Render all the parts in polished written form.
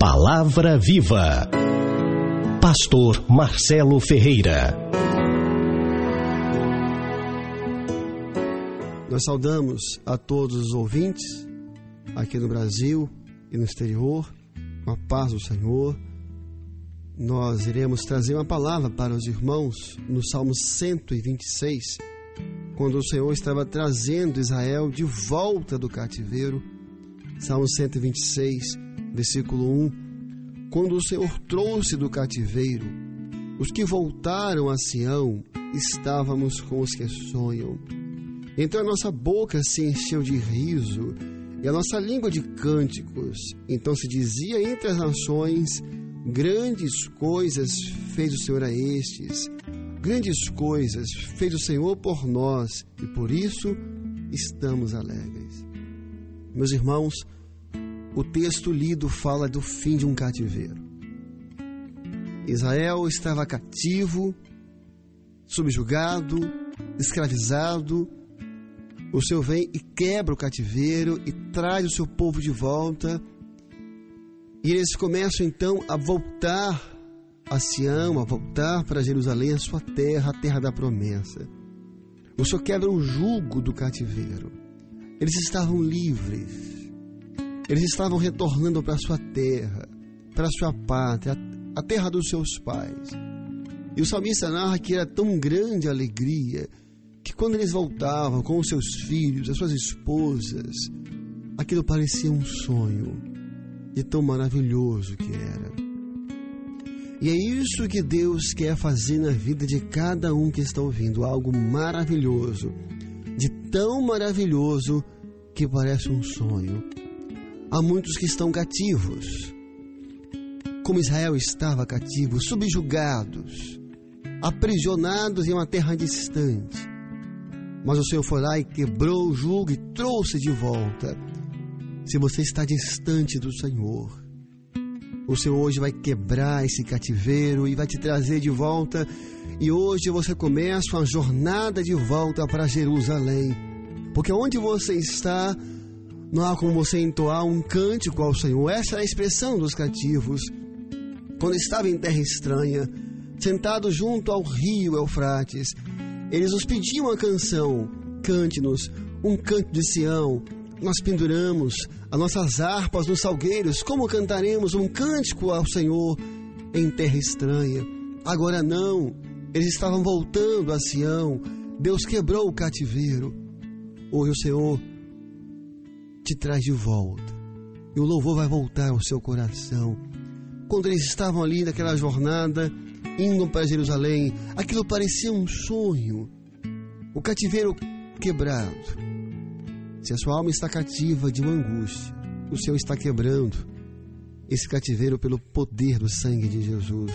Palavra Viva. Pastor Marcelo Ferreira. Nós saudamos a todos os ouvintes aqui no Brasil e no exterior, com a paz do Senhor. Nós iremos trazer uma palavra para os irmãos no Salmo 126, quando o Senhor estava trazendo Israel de volta do cativeiro. Salmo 126, versículo 1. Quando o Senhor trouxe do cativeiro os que voltaram a Sião, estávamos com os que sonham. Então a nossa boca se encheu de riso e a nossa língua de cânticos. Então se dizia entre as nações: grandes coisas fez o Senhor a estes, grandes coisas fez o Senhor por nós, e por isso estamos alegres. Meus irmãos, o texto lido fala do fim de um cativeiro. Israel estava cativo, subjugado, escravizado. O Senhor vem e quebra o cativeiro e traz o seu povo de volta. E eles começam então a voltar a Sião, a voltar para Jerusalém, a sua terra, a terra da promessa. O Senhor quebra o jugo do cativeiro. Eles estavam livres. Eles estavam retornando para a sua terra, para a sua pátria, a terra dos seus pais. E o salmista narra que era tão grande a alegria que quando eles voltavam com os seus filhos, as suas esposas, aquilo parecia um sonho de tão maravilhoso que era. E é isso que Deus quer fazer na vida de cada um que está ouvindo, algo maravilhoso, de tão maravilhoso que parece um sonho. Há muitos que estão cativos, como Israel estava cativo, subjugados, aprisionados em uma terra distante. Mas o Senhor foi lá e quebrou o jugo e trouxe de volta. Se você está distante do Senhor, o Senhor hoje vai quebrar esse cativeiro e vai te trazer de volta. E hoje você começa uma jornada de volta para Jerusalém. Porque onde você está, não há como você entoar um cântico ao Senhor. Essa é a expressão dos cativos. Quando estava em terra estranha, sentado junto ao rio Eufrates, eles nos pediam uma canção: cante-nos um canto de Sião. Nós penduramos as nossas harpas nos salgueiros. Como cantaremos um cântico ao Senhor em terra estranha? Agora não, eles estavam voltando a Sião. Deus quebrou o cativeiro. Hoje o Senhor te traz de volta, e o louvor vai voltar ao seu coração. Quando eles estavam ali naquela jornada, indo para Jerusalém, aquilo parecia um sonho, o cativeiro quebrado. Se a sua alma está cativa de uma angústia, o Senhor está quebrando esse cativeiro pelo poder do sangue de Jesus.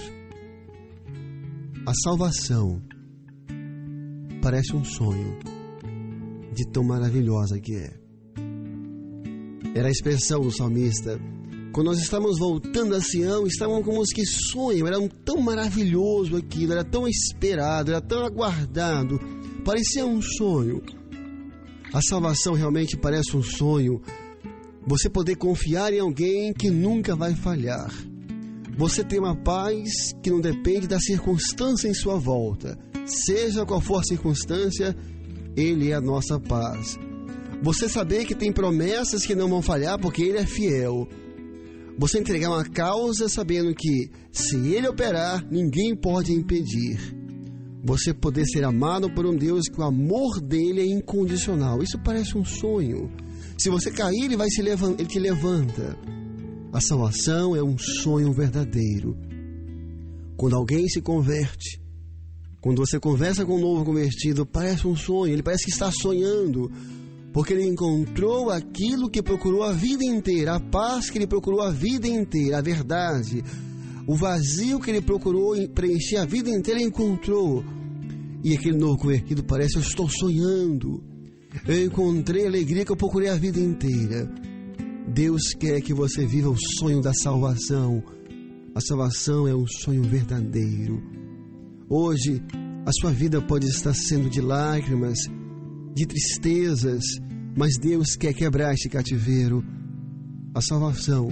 A salvação parece um sonho de tão maravilhosa que é. Era a expressão do salmista. Quando nós estávamos voltando a Sião, estávamos como os que sonham. Era tão maravilhoso aquilo, era tão esperado, era tão aguardado. Parecia um sonho. A salvação realmente parece um sonho. Você poder confiar em alguém que nunca vai falhar. Você ter uma paz que não depende da circunstância em sua volta. Seja qual for a circunstância, Ele é a nossa paz. Você saber que tem promessas que não vão falhar porque Ele é fiel. Você entregar uma causa sabendo que, se Ele operar, ninguém pode impedir. Você poder ser amado por um Deus que o amor dele é incondicional. Isso parece um sonho. Se você cair, Ele te levanta. A salvação é um sonho verdadeiro. Quando alguém se converte, quando você conversa com um novo convertido, parece um sonho. Ele parece que está sonhando, porque ele encontrou aquilo que procurou a vida inteira, a paz que ele procurou a vida inteira, a verdade, o vazio que ele procurou preencher a vida inteira, ele encontrou. E aquele novo convertido parece: eu estou sonhando, eu encontrei a alegria que eu procurei a vida inteira. Deus quer que você viva o sonho da salvação. A salvação é um sonho verdadeiro. Hoje, a sua vida pode estar sendo de lágrimas, de tristezas, mas Deus quer quebrar este cativeiro. A salvação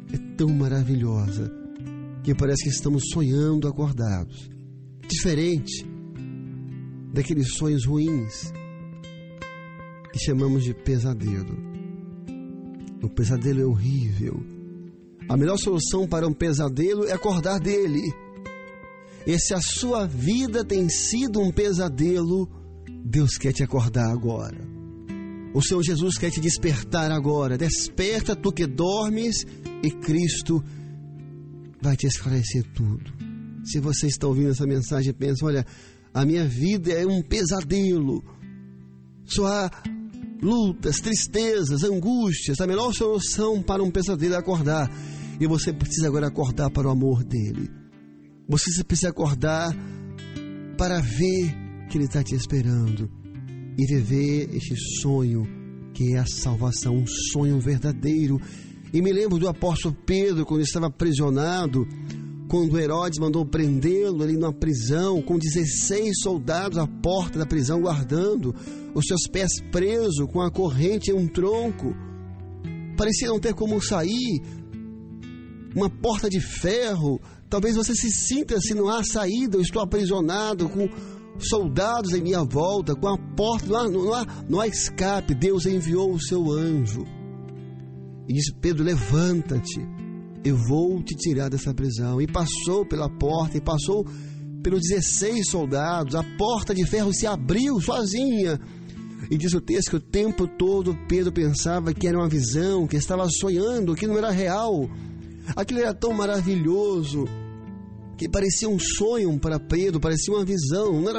é tão maravilhosa que parece que estamos sonhando acordados. Diferente daqueles sonhos ruins que chamamos de pesadelo. O pesadelo é horrível. A melhor solução para um pesadelo é acordar dele. E se a sua vida tem sido um pesadelo, Deus quer te acordar agora. O Senhor Jesus quer te despertar agora. Desperta, tu que dormes, e Cristo vai te esclarecer tudo. Se você está ouvindo essa mensagem e pensa, olha, a minha vida é um pesadelo. Só há lutas, tristezas, angústias. A melhor solução para um pesadelo é acordar. E você precisa agora acordar para o amor dele. Você precisa acordar para ver que ele está te esperando e viver este sonho que é a salvação, um sonho verdadeiro. E me lembro do apóstolo Pedro, quando estava aprisionado, quando Herodes mandou prendê-lo ali numa prisão, com 16 soldados à porta da prisão guardando, os seus pés presos com a corrente em um tronco. Parecia não ter como sair, uma porta de ferro. Talvez você se sinta assim, não há saída, eu estou aprisionado com soldados em minha volta, com a porta, não há escape. Deus enviou o seu anjo e disse, Pedro, levanta-te, eu vou te tirar dessa prisão. E passou pela porta, e passou pelos 16 soldados, a porta de ferro se abriu sozinha. E diz o texto que o tempo todo Pedro pensava que era uma visão, que estava sonhando, que não era real. Aquilo era tão maravilhoso que parecia um sonho para Pedro, parecia uma visão. Não era...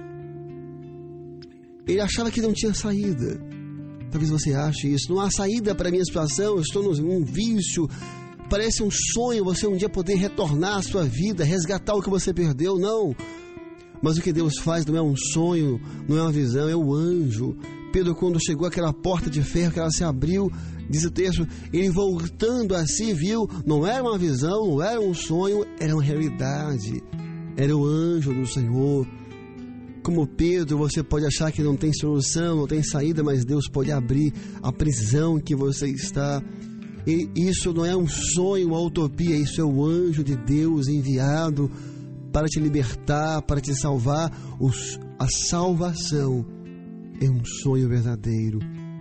Ele achava que não tinha saída. Talvez você ache isso. Não há saída para a minha situação, eu estou num vício. Parece um sonho você um dia poder retornar à sua vida, resgatar o que você perdeu. Não. Mas o que Deus faz não é um sonho, não é uma visão, é o anjo. Pedro, quando chegou àquela porta de ferro, que ela se abriu, diz o texto, ele voltando a si viu, não era uma visão, não era um sonho, era uma realidade. Era o anjo do Senhor. Como Pedro, você pode achar que não tem solução, não tem saída, mas Deus pode abrir a prisão que você está. E isso não é um sonho, uma utopia, isso é o anjo de Deus enviado para te libertar, para te salvar. A salvação é um sonho verdadeiro.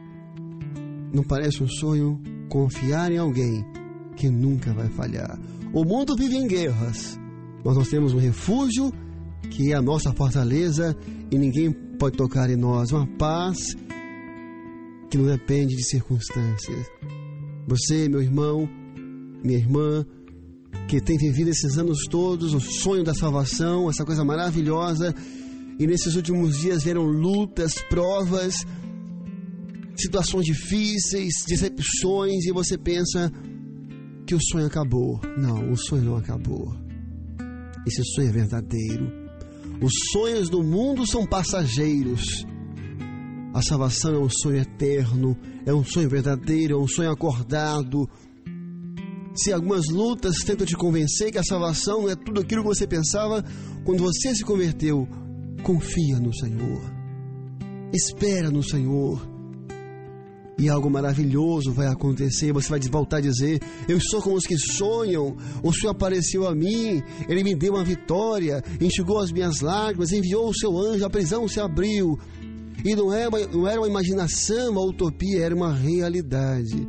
Não parece um sonho? Confiar em alguém que nunca vai falhar. O mundo vive em guerras, mas nós temos um refúgio que é a nossa fortaleza e ninguém pode tocar em nós. Uma paz que não depende de circunstâncias. Você, meu irmão, minha irmã, que tem vivido esses anos todos o sonho da salvação, essa coisa maravilhosa, e nesses últimos dias vieram lutas, provas, situações difíceis, decepções, e você pensa que o sonho acabou. Não, o sonho não acabou. Esse sonho é verdadeiro. Os sonhos do mundo são passageiros. A salvação é um sonho eterno, é um sonho verdadeiro, é um sonho acordado. Se algumas lutas tentam te convencer que a salvação não é tudo aquilo que você pensava, quando você se converteu, confia no Senhor. Espera no Senhor. E algo maravilhoso vai acontecer. Você vai voltar a dizer, eu sou como os que sonham. O Senhor apareceu a mim, Ele me deu uma vitória, enxugou as minhas lágrimas, enviou o seu anjo, a prisão se abriu. E não era uma imaginação, uma utopia, era uma realidade.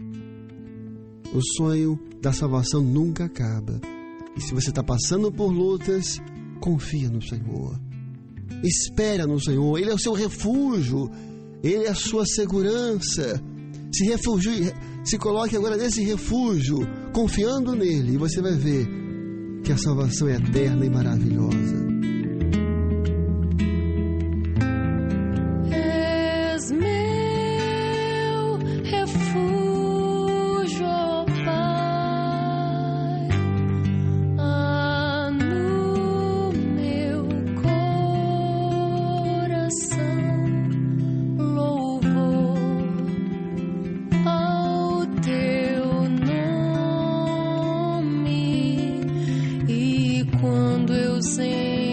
O sonho da salvação nunca acaba. E se você está passando por lutas, confia no Senhor. Espera no Senhor. Ele é o seu refúgio. Ele é a sua segurança. Se refugie, se coloque agora nesse refúgio, confiando nele, e você vai ver que a salvação é eterna e maravilhosa. És meu refúgio, ó Pai, no meu coração. Quando eu sei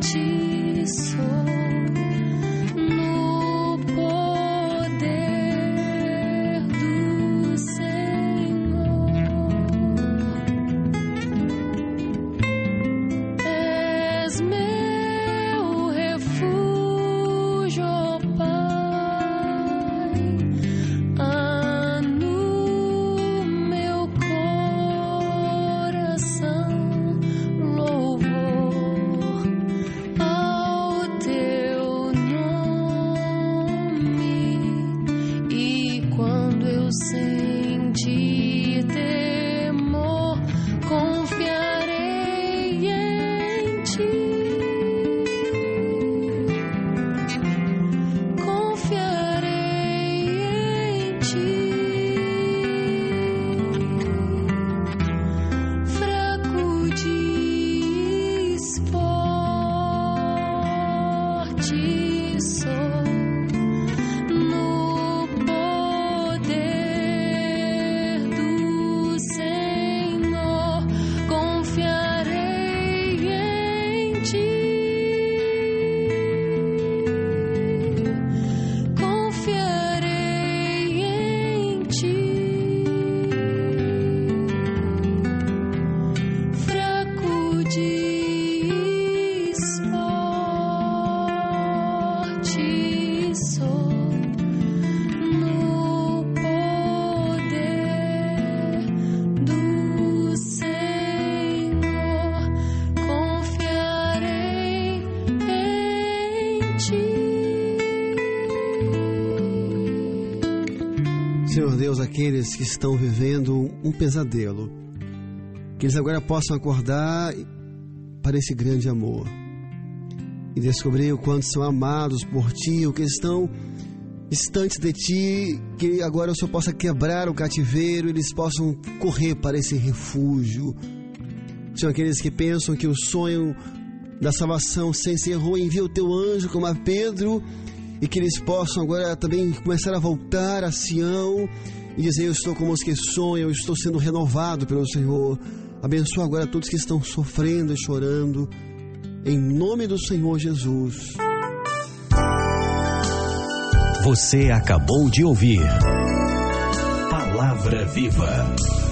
Senhor Deus, aqueles que estão vivendo um pesadelo, que eles agora possam acordar para esse grande amor e descobrir o quanto são amados por Ti, o que estão distantes de Ti, que agora o Senhor possa quebrar o cativeiro, eles possam correr para esse refúgio. São aqueles que pensam que o sonho da salvação se encerrou, envia o Teu anjo como a Pedro, e que eles possam agora também começar a voltar a Sião e dizer: eu estou como os que sonham, eu estou sendo renovado pelo Senhor. Abençoa agora todos que estão sofrendo e chorando, em nome do Senhor Jesus. Você acabou de ouvir Palavra Viva.